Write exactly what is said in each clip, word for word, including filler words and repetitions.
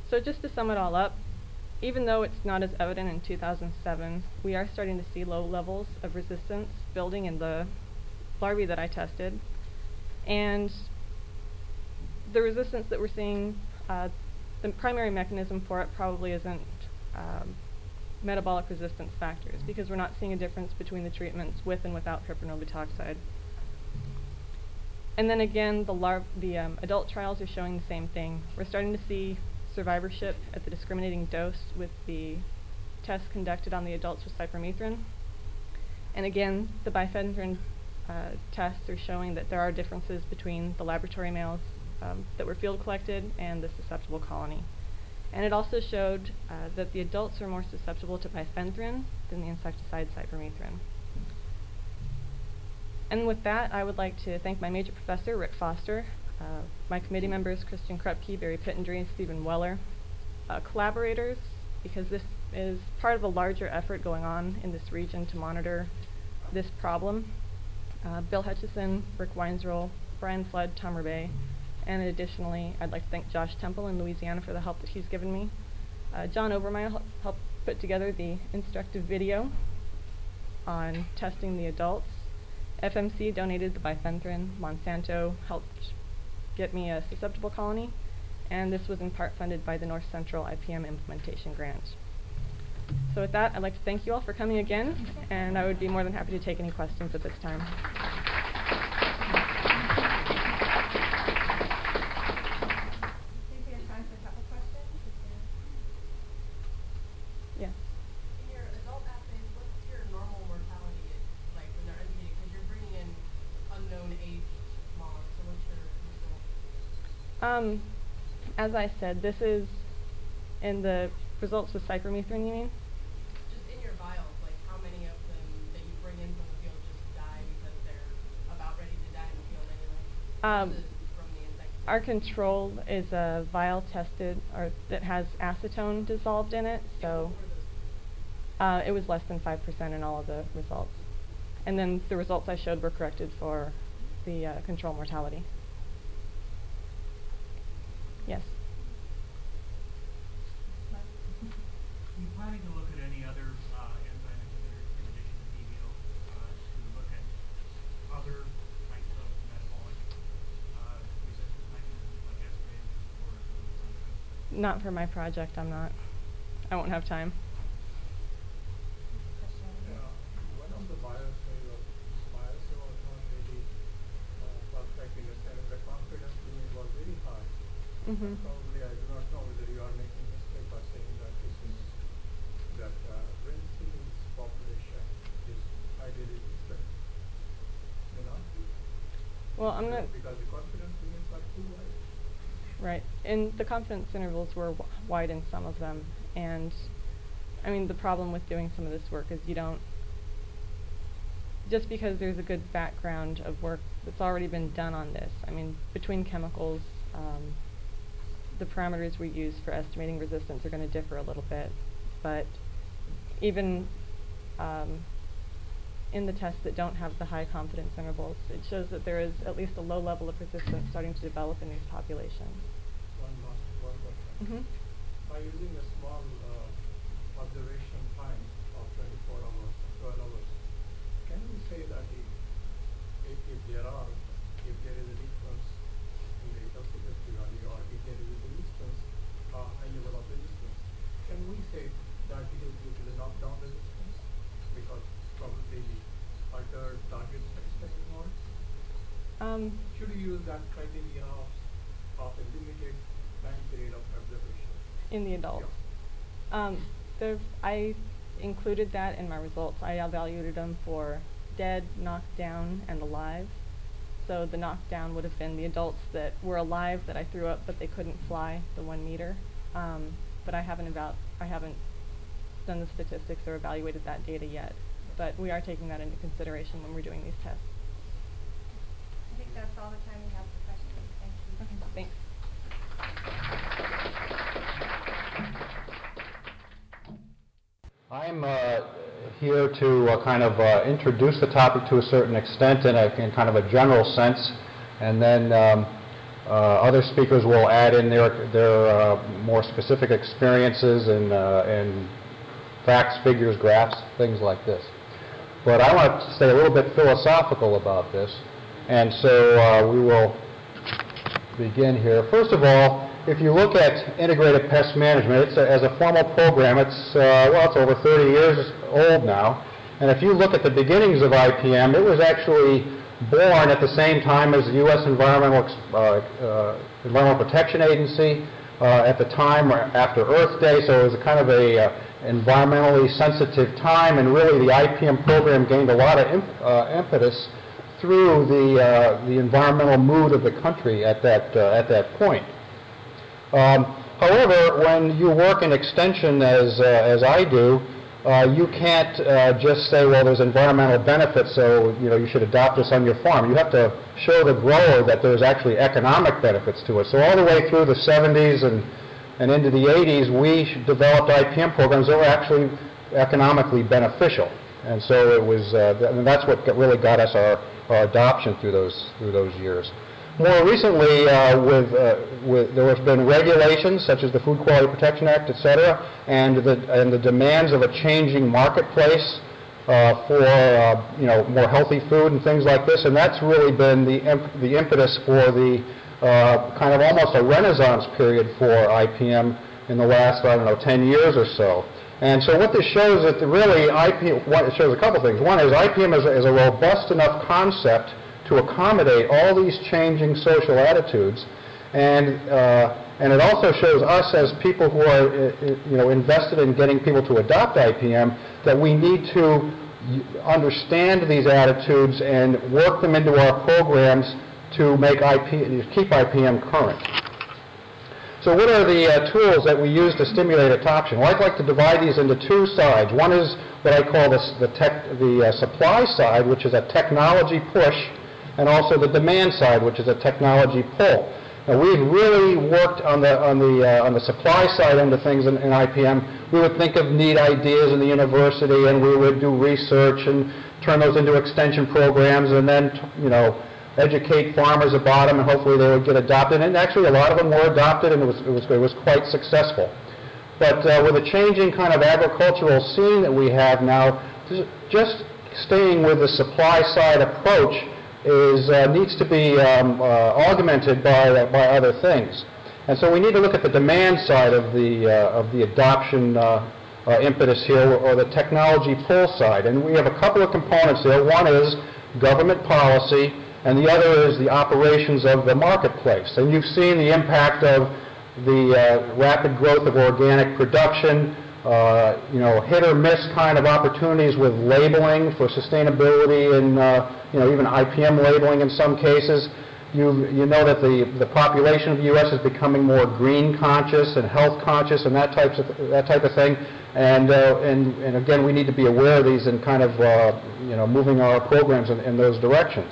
So just to sum it all up, even though it's not as evident in two thousand seven, we are starting to see low levels of resistance building in the larvae that I tested. And the resistance that we're seeing, uh, the primary mechanism for it probably isn't um, metabolic resistance factors, because we're not seeing a difference between the treatments with and without piperno butoxide. And then again, the, lar the um, adult trials are showing the same thing. We're starting to see survivorship at the discriminating dose with the tests conducted on the adults with cypermethrin. And again, the bifenthrin uh, tests are showing that there are differences between the laboratory males um, that were field collected and the susceptible colony. And it also showed uh, that the adults are more susceptible to bifenthrin than the insecticide cypermethrin. And with that, I would like to thank my major professor, Rick Foster, uh, my committee members, Christian Krupke, Barry Pittendry, and Stephen Weller, uh, collaborators, because this is part of a larger effort going on in this region to monitor this problem. Uh, Bill Hutchison, Rick Weinzroll, Brian Flood, Tom Rebay, and additionally, I'd like to thank Josh Temple in Louisiana for the help that he's given me. Uh, John Obermeyer helped put together the instructive video on testing the adults. F M C donated the bifenthrin. Monsanto helped get me a susceptible colony, and this was in part funded by the North Central I P M implementation grant. So with that, I'd like to thank you all for coming again, and I would be more than happy to take any questions at this time. Yes. In your adult assays, what's your normal mortality like when they're unseeded? Because you're bringing in unknown aged moths, so what's your result? Um, as I said, this is in the results with cypermethrin, you mean? Just in your vials, like how many of them that you bring in from the field just die because they're about ready to die in the field anyway? Um, from the insecticide? Our control is a vial tested, or that has acetone dissolved in it, so uh, it was less than five percent in all of the results. And then the results I showed were corrected for the uh, control mortality. Yes? Are you planning to look at any other uh, enzyme inhibitors in addition to P B O uh, to look at other types of metabolic uh, resistance mechanisms like asparaginase or something? Not for my project, I'm not. I won't have time. Yeah, one of the biases of biases was not really uh, perfect in the sense the confidence limit was very high. Mm-hmm. Probably I do not know whether you are making a mistake by saying that this is that uh, Renzi's population is highly resistant. May not be. Well, I'm not. Because the confidence limits are too wide. Right, and the confidence intervals were w wide in some of them, and I mean the problem with doing some of this work is you don't, just because there's a good background of work that's already been done on this, I mean between chemicals, um, the parameters we use for estimating resistance are going to differ a little bit, but even um, in the tests that don't have the high confidence intervals, it shows that there is at least a low level of resistance starting to develop in these populations. One last one question. Mm-hmm. By using a small uh, observation time of twenty-four hours, twelve hours, can we say that if, if, if there are, if there is a difference in the toxicity value, or if there is a resistance, uh, high level of resistance, can we say that it is due to the knockdown resistance? Because probably the altered target satisfaction modes. Um, Should you use that criteria of, of a limited time period of observation? in the adults. Yeah. Um, there, I included that in my results. I evaluated them for dead, knocked down, and alive. So the knockdown would have been the adults that were alive that I threw up, but they couldn't fly the one meter. Um, but I haven't eval I haven't done the statistics or evaluated that data yet. But we are taking that into consideration when we're doing these tests. I think that's all the time we have for questions. Thank you. Okay, thanks. I'm uh, here to uh, kind of uh, introduce the topic to a certain extent in a in kind of a general sense, and then um, Uh, other speakers will add in their, their uh, more specific experiences and, uh, and facts, figures, graphs, things like this. But I want to stay a little bit philosophical about this, and so uh, we will begin here. First of all, if you look at integrated pest management, it's a, as a formal program, it's, uh, well, it's over thirty years old now, and if you look at the beginnings of I P M, it was actually born at the same time as the U S Environmental, uh, uh, Environmental Protection Agency, uh, at the time after Earth Day, so it was a kind of a uh, environmentally sensitive time, and really the I P M program gained a lot of imp uh, impetus through the, uh, the environmental mood of the country at that, uh, at that point. Um, however, when you work in extension as, uh, as I do, Uh, you can't uh, just say, well, there's environmental benefits, so you know you should adopt this on your farm. You have to show the grower that there's actually economic benefits to it. So all the way through the seventies and, and into the eighties, we developed I P M programs that were actually economically beneficial. And so it was, uh, th and that's what got, really got us our, our adoption through those, through those years. More recently, uh, with, uh, with, there have been regulations such as the Food Quality Protection Act, et cetera, and the, and the demands of a changing marketplace uh, for uh, you know, more healthy food and things like this, and that's really been the, imp the impetus for the uh, kind of almost a renaissance period for I P M in the last, I don't know, ten years or so. And so what this shows is that really I P M, well, it shows a couple things. One is I P M is a, is a robust enough concept to accommodate all these changing social attitudes, and uh, and it also shows us as people who are uh, you know invested in getting people to adopt I P M that we need to understand these attitudes and work them into our programs to make I P keep I P M current. So what are the uh, tools that we use to stimulate adoption? Well, I'd like to divide these into two sides. One is what I call this, the, tech, the uh, supply side, which is a technology push, and also the demand side, which is a technology pull. Now, we've really worked on the on the uh, on the supply side end of things in, in I P M. We would think of neat ideas in the university, and we would do research and turn those into extension programs, and then you know educate farmers about them, and hopefully they would get adopted. And actually, a lot of them were adopted, and it was it was it was quite successful. But uh, with the changing kind of agricultural scene that we have now, just staying with the supply side approach is uh, needs to be um, uh, augmented by uh, by other things, and so we need to look at the demand side of the uh, of the adoption uh, uh, impetus here, or the technology pull side. And we have a couple of components there. One is government policy, and the other is the operations of the marketplace. And you've seen the impact of the uh, rapid growth of organic production. Uh, you know, hit or miss kind of opportunities with labeling for sustainability, and uh, you know, even I P M labeling in some cases. You you know that the the population of the U S is becoming more green conscious and health conscious and that types of that type of thing. And uh, and and again, we need to be aware of these and kind of uh, you know moving our programs in, in those directions.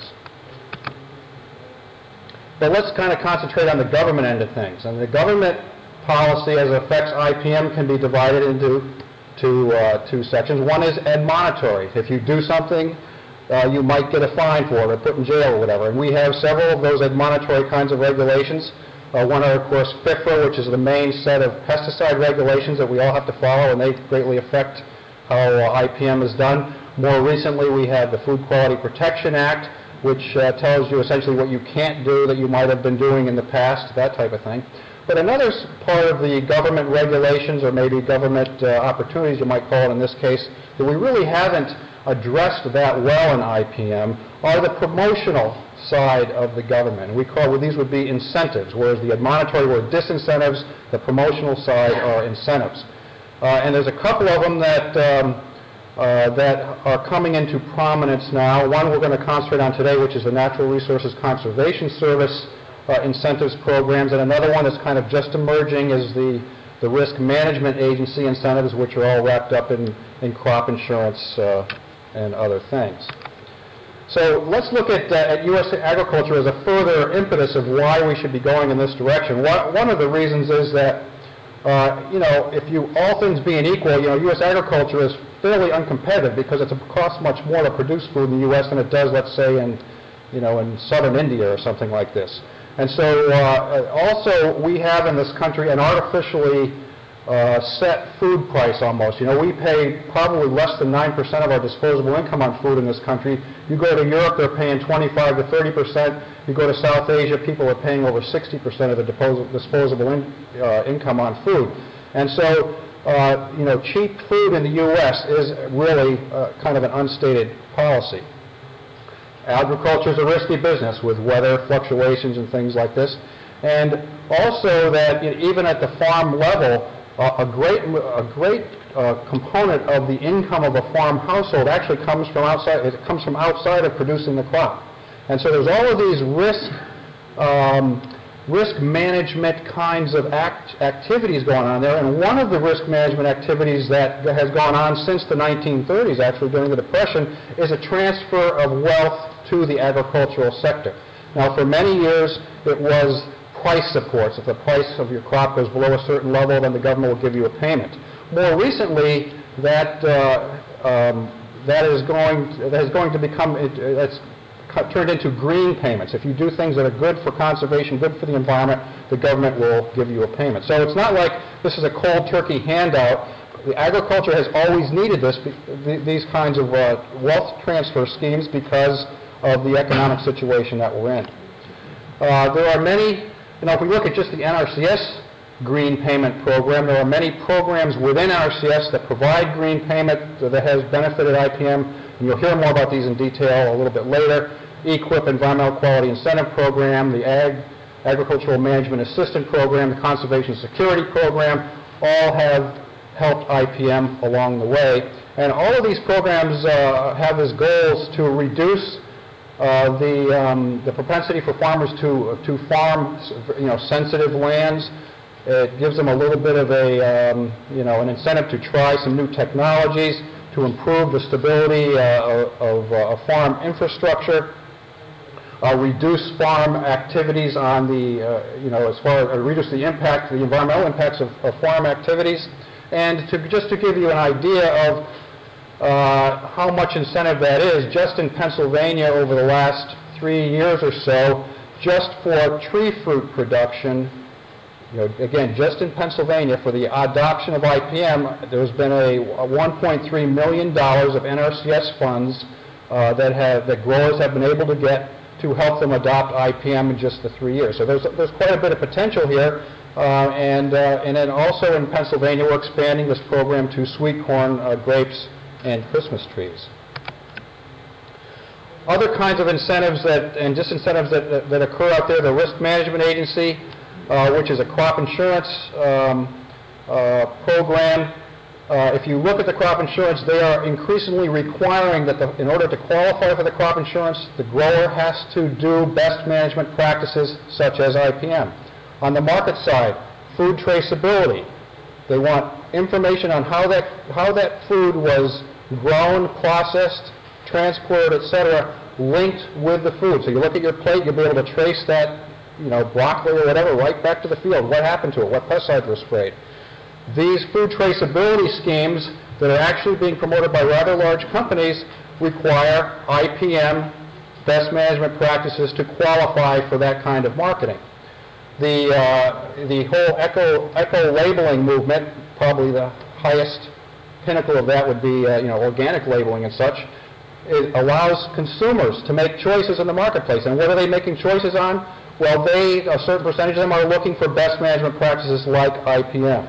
But let's kind of concentrate on the government end of things. And the government policy as it affects I P M can be divided into two, uh, two sections. One is admonitory. If you do something, uh, you might get a fine for it or put in jail or whatever. And we have several of those admonitory kinds of regulations. Uh, one are, of course, FIFRA, which is the main set of pesticide regulations that we all have to follow, and they greatly affect how uh, I P M is done. More recently, we have the Food Quality Protection Act, which uh, tells you essentially what you can't do that you might have been doing in the past, that type of thing. But another part of the government regulations, or maybe government uh, opportunities, you might call it in this case, that we really haven't addressed that well in I P M are the promotional side of the government. We call well, these would be incentives, whereas the admonitory were disincentives, the promotional side are incentives. Uh, and there's a couple of them that um, uh, that are coming into prominence now. One we're going to concentrate on today, which is the Natural Resources Conservation Service Uh, incentives programs, and another one that's kind of just emerging is the, the Risk Management Agency incentives, which are all wrapped up in, in crop insurance uh, and other things. So let's look at, uh, at U S agriculture as a further impetus of why we should be going in this direction. One, one of the reasons is that, uh, you know, if you, all things being equal, you know, U S agriculture is fairly uncompetitive because it costs much more to produce food in the U S than it does, let's say, in, you know, in southern India or something like this. And so uh, also we have in this country an artificially uh, set food price almost. You know, we pay probably less than nine percent of our disposable income on food in this country. You go to Europe, they're paying twenty-five to thirty percent. You go to South Asia, people are paying over sixty percent of the deposi- disposable in, uh, income on food. And so, uh, you know, cheap food in the U S is really uh, kind of an unstated policy. Agriculture is a risky business with weather fluctuations and things like this. And also that you know, even at the farm level, uh, a great, a great uh, component of the income of a farm household actually comes from outside, it comes from outside of producing the crop. And so there's all of these risk, um, risk management kinds of act, activities going on there. And one of the risk management activities that has gone on since the nineteen thirties, actually during the Depression, is a transfer of wealth to the agricultural sector. Now, for many years, it was price supports. If the price of your crop goes below a certain level, then the government will give you a payment. More recently, that uh, um, that is going that is going to become it, it's turned into green payments. If you do things that are good for conservation, good for the environment, the government will give you a payment. So it's not like this is a cold turkey handout. The agriculture has always needed this, these kinds of uh, wealth transfer schemes because of the economic situation that we're in. Uh, there are many, you know, if we look at just the N R C S green payment program, there are many programs within N R C S that provide green payment that has benefited I P M, and you'll hear more about these in detail a little bit later. E Q I P, Environmental Quality Incentive Program, the Ag, Agricultural Management Assistant Program, the Conservation Security Program, all have helped I P M along the way. And all of these programs uh, have as goals to reduce uh, the, um, the propensity for farmers to, to farm you know, sensitive lands. It gives them a little bit of a, um, you know, an incentive to try some new technologies, to improve the stability uh, of, uh, of farm infrastructure, uh, reduce farm activities on the, uh, you know, as far as uh, reduce the impact, the environmental impacts of, of farm activities, and to just to give you an idea of uh, how much incentive that is, just in Pennsylvania over the last three years or so, just for tree fruit production. You know, again, just in Pennsylvania, for the adoption of I P M, there's been a one point three million dollars of N R C S funds uh, that have that growers have been able to get to help them adopt I P M in just the three years. So there's there's quite a bit of potential here, uh, and uh, and then also in Pennsylvania, we're expanding this program to sweet corn, uh, grapes, and Christmas trees. Other kinds of incentives that and disincentives that, that, that occur out there: the Risk Management Agency, Uh, which is a crop insurance um, uh, program. Uh, if you look at the crop insurance, they are increasingly requiring that the, in order to qualify for the crop insurance, the grower has to do best management practices such as I P M. On the market side, food traceability. They want information on how that, how that food was grown, processed, transported, et cetera, linked with the food. So you look at your plate, you'll be able to trace that, you know, broccoli or whatever, right back to the field. What happened to it? What pesticides were sprayed? These food traceability schemes that are actually being promoted by rather large companies require I P M best management practices to qualify for that kind of marketing. The, uh, the whole eco, eco-labeling movement, probably the highest pinnacle of that would be uh, you know, organic labeling and such. It allows consumers to make choices in the marketplace. And what are they making choices on? Well, they, a certain percentage of them are looking for best management practices like I P M.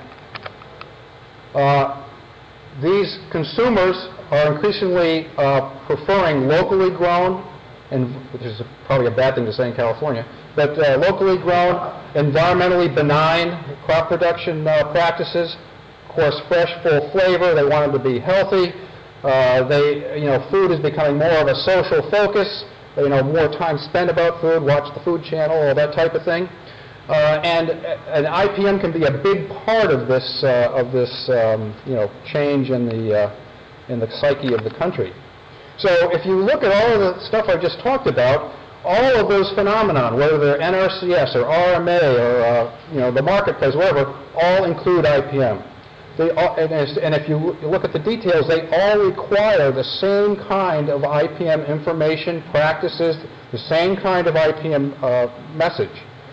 Uh, these consumers are increasingly uh, preferring locally grown, and which is probably a bad thing to say in California, but uh, locally grown, environmentally benign crop production uh, practices. Of course, fresh, full flavor. They want them to be healthy. Uh, they, you know, food is becoming more of a social focus. You know, more time spent about food, watch the Food Channel, all that type of thing. Uh, and, and I P M can be a big part of this, uh, of this um, you know, change in the, uh, in the psyche of the country. So if you look at all of the stuff I've just talked about, all of those phenomena, whether they're N R C S or R M A or, uh, you know, the marketplace, whatever, all include I P M. They all, and, and if you look at the details, they all require the same kind of I P M information, practices, the same kind of I P M uh, message.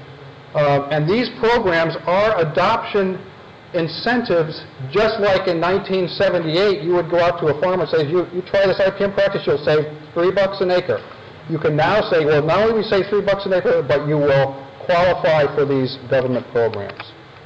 Um, and these programs are adoption incentives, just like in nineteen seventy-eight, you would go out to a farmer and say, you, you try this I P M practice, you'll save three bucks an acre. You can now say, well, not only will we save three bucks an acre, but you will qualify for these government programs.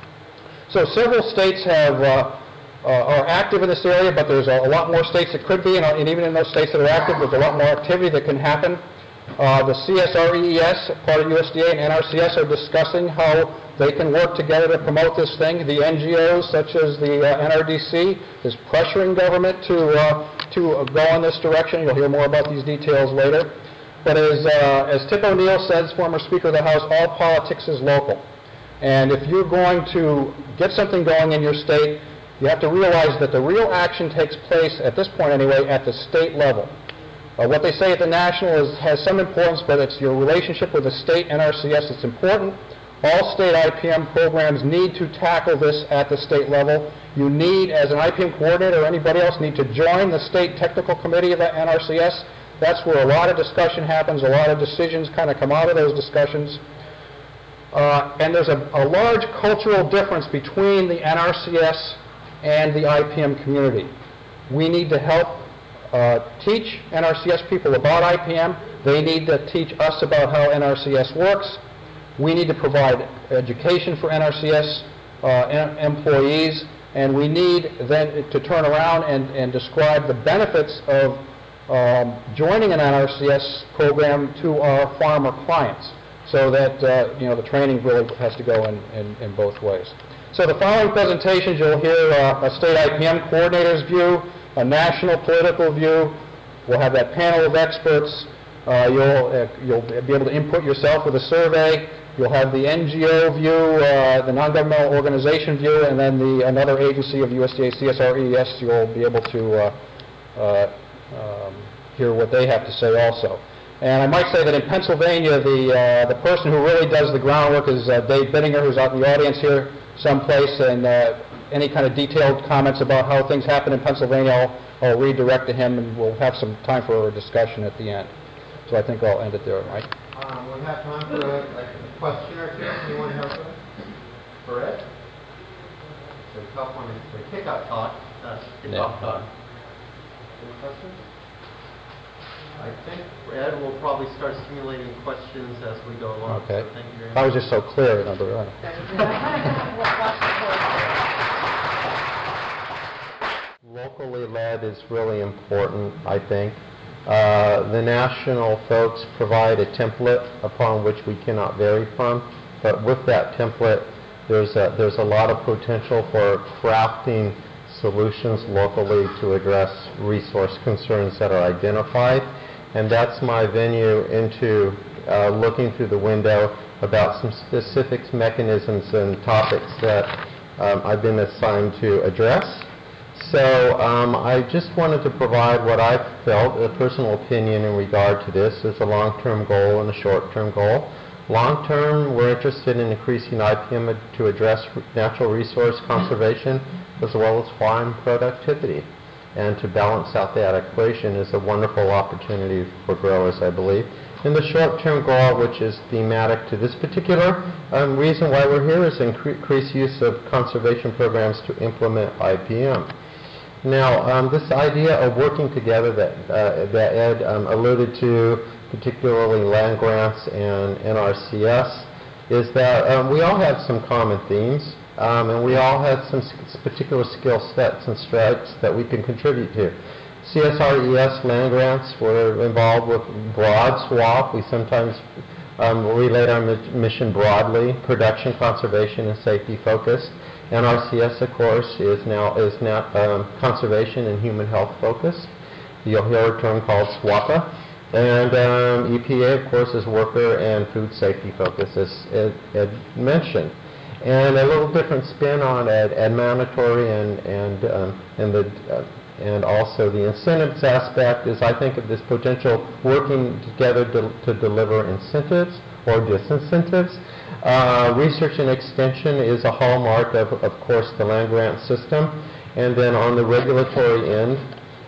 So several states have, uh, uh, are active in this area, but there's a, a lot more states that could be, and, and even in those states that are active, there's a lot more activity that can happen. Uh, the C S R E E S, part of U S D A, and N R C S are discussing how they can work together to promote this thing. The N G Os, such as the uh, N R D C, is pressuring government to, uh, to uh, go in this direction. You'll hear more about these details later. But as, uh, as Tip O'Neill says, former Speaker of the House, all politics is local. And if you're going to get something going in your state, you have to realize that the real action takes place, at this point anyway, at the state level. Uh, what they say at the national is, has some importance, but it's your relationship with the state N R C S that's important. All state I P M programs need to tackle this at the state level. You need, as an I P M coordinator or anybody else, need to join the state technical committee of the N R C S. That's where a lot of discussion happens, a lot of decisions kind of come out of those discussions. Uh, and there's a, a large cultural difference between the N R C S and the I P M community. We need to help uh, teach N R C S people about I P M. They need to teach us about how N R C S works. We need to provide education for N R C S uh, em employees, and we need then to turn around and, and describe the benefits of um, joining an N R C S program to our farmer clients, so that uh, you know, the training really has to go in, in, in both ways. So the following presentations, you'll hear uh, a state I P M coordinator's view, a national political view. We'll have that panel of experts. Uh, you'll, uh, you'll be able to input yourself with a survey. You'll have the N G O view, uh, the non-governmental organization view, and then the another agency of U S D A, C S R E E S. You'll be able to uh, uh, um, hear what they have to say also. And I might say that in Pennsylvania, the, uh, the person who really does the groundwork is uh, Dave Bittinger, who's out in the audience here someplace, and uh, any kind of detailed comments about how things happen in Pennsylvania, I'll, I'll redirect to him, and we'll have some time for a discussion at the end. So I think I'll end it there, Mike. Um, we have time for a, a question or two. Anyone have one? For Ed? It's a tough one. It's a kick-off talk. That's kick-off talk. Any questions? I think Ed will probably start stimulating questions as we go along. Okay. So thank you very I much. was just so clear, number one. Locally led is really important, I think. Uh, the national folks provide a template upon which we cannot vary from, but with that template, there's a, there's a lot of potential for crafting solutions locally to address resource concerns that are identified. And that's my venue into uh, looking through the window about some specific mechanisms and topics that um, I've been assigned to address. So um, I just wanted to provide what I felt, a personal opinion in regard to this. There's a long-term goal and a short-term goal. Long-term, we're interested in increasing I P M to address natural resource conservation as well as farm productivity. And to balance out that equation is a wonderful opportunity for growers, I believe. And the short-term goal, which is thematic to this particular um, reason why we're here, is incre increased use of conservation programs to implement I P M. Now, um, this idea of working together that, uh, that Ed um, alluded to, particularly land grants and N R C S, is that um, we all have some common themes. Um, and we all have some particular skill sets and strengths that we can contribute to. C S R E S land grants, we're involved with broad swath. We sometimes um, relate our mission broadly, production, conservation, and safety focused. N R C S, of course, is now is now um, conservation and human health focused. You'll hear a term called SWAPA. And um, E P A, of course, is worker and food safety focused, as Ed, Ed mentioned. And a little different spin on ed, ed mandatory and and um, and the uh, and also the incentives aspect is, I think, of this potential working together to, to deliver incentives or disincentives. Uh, research and extension is a hallmark of, of course, the land grant system. And then on the regulatory end,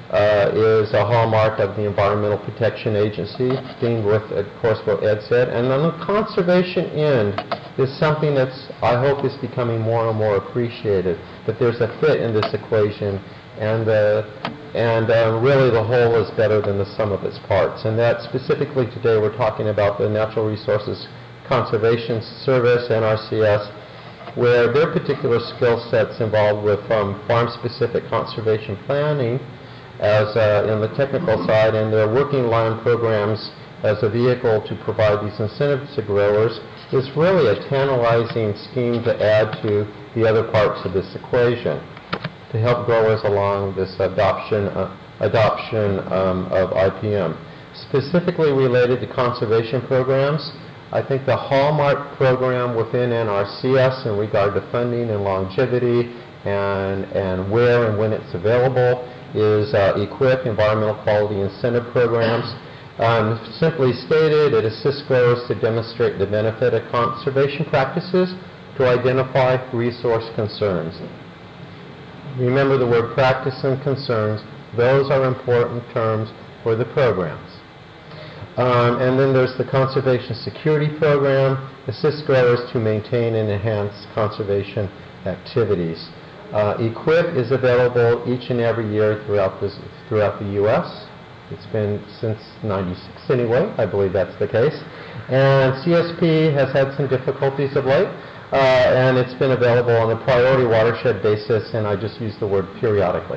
uh, is a hallmark of the Environmental Protection Agency, themed with, of course, what Ed said. And then the conservation end is something that's, I hope, is becoming more and more appreciated, that there's a fit in this equation, and, uh, and uh, really the whole is better than the sum of its parts. And that specifically today we're talking about the Natural Resources Conservation Service, N R C S, where their particular skill sets involved with um, farm-specific conservation planning as uh, in the technical side, and their working land programs as a vehicle to provide these incentives to growers is really a tantalizing scheme to add to the other parts of this equation to help growers along this adoption, uh, adoption um, of I P M. Specifically related to conservation programs, I think the hallmark program within N R C S in regard to funding and longevity and, and where and when it's available is uh, EQIP, Environmental Quality Incentive Programs. Um, simply stated, it assists growers to demonstrate the benefit of conservation practices to identify resource concerns. Remember the word practice and concerns. Those are important terms for the programs. Um, and then there's the Conservation Security Program, assists growers to maintain and enhance conservation activities. Uh, EQIP is available each and every year throughout, this, throughout the U S It's been since ninety-six anyway, I believe that's the case. And C S P has had some difficulties of late, uh, and it's been available on a priority watershed basis, and I just use the word periodically.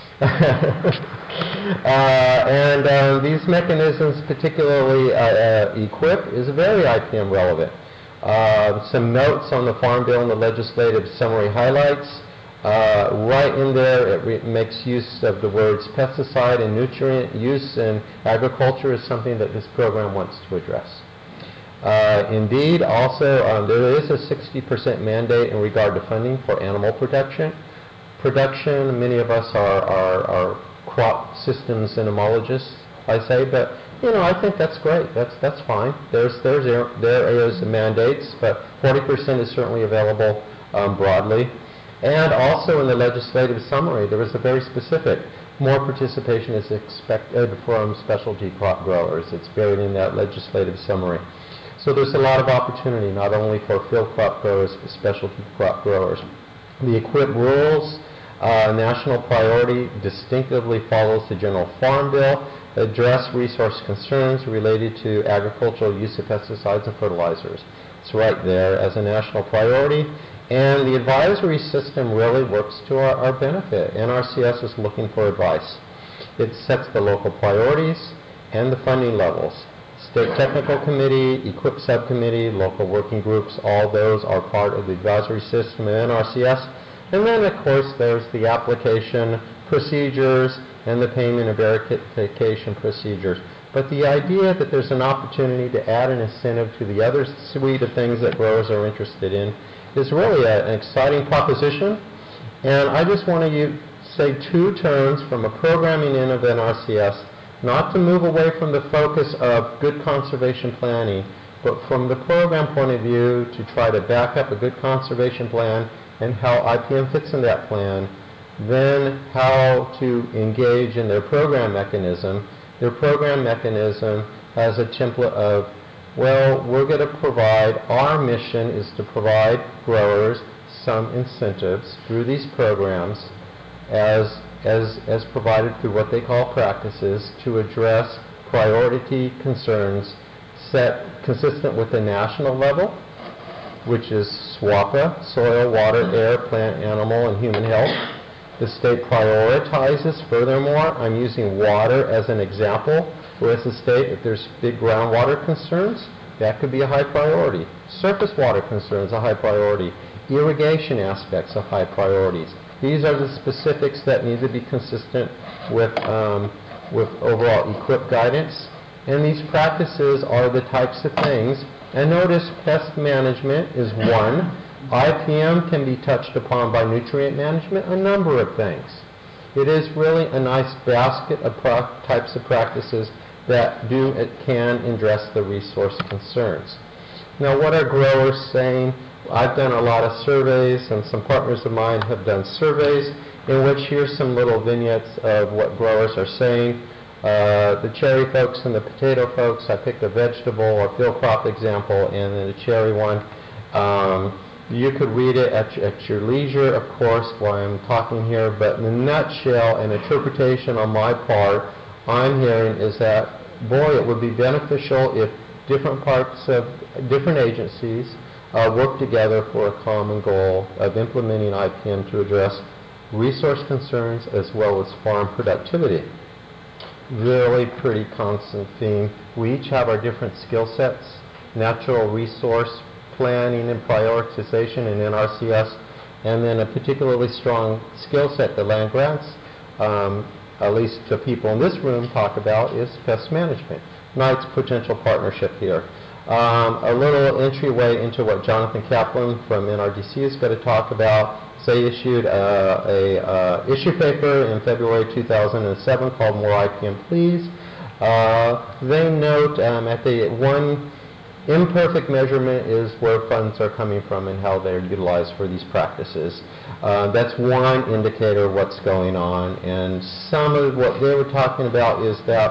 Uh, and uh, these mechanisms, particularly uh, uh, EQIP, is very I P M relevant. Uh, some notes on the Farm Bill and the legislative summary highlights. Uh, right in there, it re makes use of the words pesticide and nutrient use in agriculture is something that this program wants to address. Uh, indeed, also, um, there is a sixty percent mandate in regard to funding for animal protection. Production, many of us are, are, are crop systems entomologists, I say, but you know, I think that's great. That's that's fine. There's there's there areas of mandates, but forty percent is certainly available um, broadly. And also in the legislative summary, there was a very specific. More participation is expected from specialty crop growers. It's buried in that legislative summary. So there's a lot of opportunity, not only for field crop growers, but specialty crop growers. The EQIP rules, uh, national priority, distinctively follows the General Farm Bill, address resource concerns related to agricultural use of pesticides and fertilizers. It's right there as a national priority. And the advisory system really works to our, our benefit. N R C S is looking for advice. It sets the local priorities and the funding levels. State Technical Committee, EQIP Subcommittee, local working groups, all those are part of the advisory system of N R C S. And then, of course, there's the application procedures and the payment and verification procedures. But the idea that there's an opportunity to add an incentive to the other suite of things that growers are interested in is really a, an exciting proposition. And I just want to say two terms from a programming end of N R C S, not to move away from the focus of good conservation planning, but from the program point of view to try to back up a good conservation plan and how I P M fits in that plan, then how to engage in their program mechanism. Their program mechanism has a template of, well, we're going to provide, our mission is to provide growers some incentives through these programs as, as, as provided through what they call practices to address priority concerns set consistent with the national level, which is SWAPA, soil, water, air, plant, animal, and human health. The state prioritizes, furthermore, I'm using water as an example, whereas the state, if there's big groundwater concerns, that could be a high priority. Surface water concerns, a high priority. Irrigation aspects, of high priorities. These are the specifics that need to be consistent with, um, with overall EQIP guidance. And these practices are the types of things. And notice pest management is one. I P M can be touched upon by nutrient management, a number of things. It is really a nice basket of types of practices that do, it can address the resource concerns. Now, what are growers saying? I've done a lot of surveys, and some partners of mine have done surveys in which here's some little vignettes of what growers are saying. Uh, the cherry folks and the potato folks, I picked a vegetable or field crop example, and then the cherry one. Um, you could read it at, your- at your leisure, of course, while I'm talking here, but in a nutshell, an interpretation on my part, I'm hearing is that, boy, it would be beneficial if different parts of different agencies uh, work together for a common goal of implementing I P M to address resource concerns as well as farm productivity. Really pretty constant theme. We each have our different skill sets, natural resource planning and prioritization in N R C S, and then a particularly strong skill set that land grants, um, at least the people in this room talk about, is pest management. Nice potential partnership here. Um, a little entryway into what Jonathan Kaplan from N R D C is going to talk about. They issued uh, a uh, issue paper in February two thousand seven called More I P M Please. Uh, they note um, at the one imperfect measurement is where funds are coming from and how they're utilized for these practices. Uh, that's one indicator of what's going on, and some of what they were talking about is that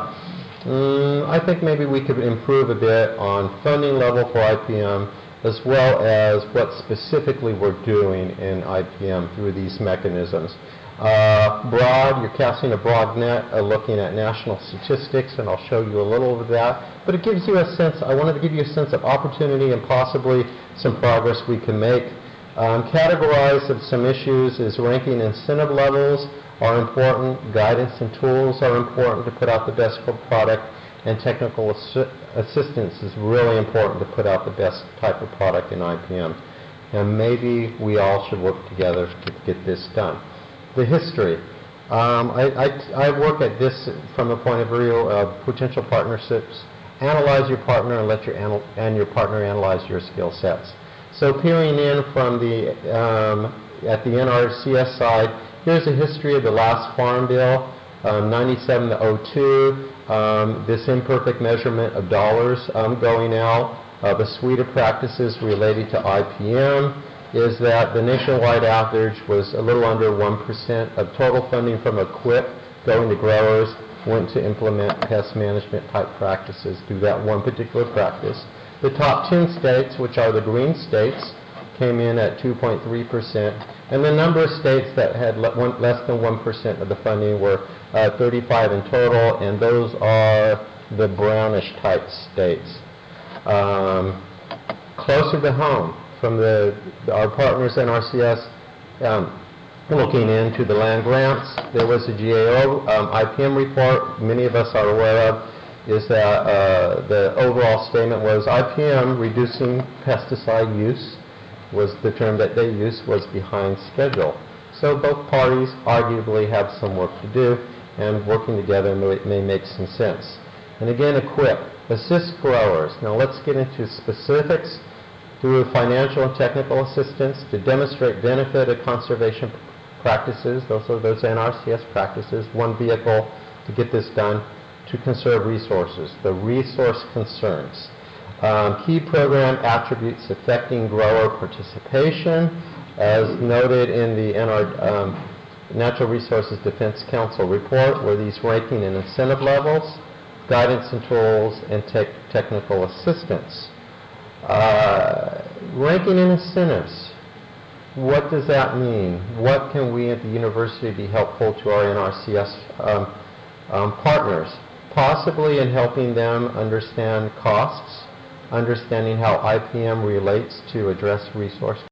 um, I think maybe we could improve a bit on funding level for I P M, as well as what specifically we're doing in I P M through these mechanisms. Uh, broad, you're casting a broad net, uh, looking at national statistics, and I'll show you a little of that. But it gives you a sense, I wanted to give you a sense of opportunity and possibly some progress we can make. Um, categorized of some issues is ranking incentive levels are important, guidance and tools are important to put out the best product, and technical assi assistance is really important to put out the best type of product in I P M. And maybe we all should work together to get this done. The history. Um, I, I, I work at this from the point of view of potential partnerships. Analyze your partner and let your anal and your partner analyze your skill sets. So peering in from the um, at the N R C S side, here's a history of the last Farm Bill, um, ninety-seven to oh two. Um, this imperfect measurement of dollars um, going out of a suite of practices related to I P M is that the nationwide average was a little under one percent of total funding from E Q I P going to growers went to implement pest management type practices through that one particular practice. The top ten states, which are the green states, came in at two point three percent, and the number of states that had le one, less than one percent of the funding were uh, thirty-five in total, and those are the brownish type states. Um, closer to home, from the, our partners N R C S, um, looking into the land grants, there was a G A O um, I P M report many of us are aware of, is that uh, the overall statement was I P M reducing pesticide use was the term that they used, was behind schedule. So both parties arguably have some work to do, and working together may, may make some sense. And again, equip, assist growers. Now let's get into specifics through financial and technical assistance to demonstrate benefit of conservation practices. Those are those N R C S practices. One vehicle to get this done, to conserve resources, the resource concerns. Um, key program attributes affecting grower participation, as noted in the N R, um, Natural Resources Defense Council report, were these ranking and incentive levels, guidance and tools, and te technical assistance. Uh, ranking and incentives. What does that mean? What can we at the university be helpful to our N R C S um, um, partners? Possibly in helping them understand costs, understanding how I P M relates to address resource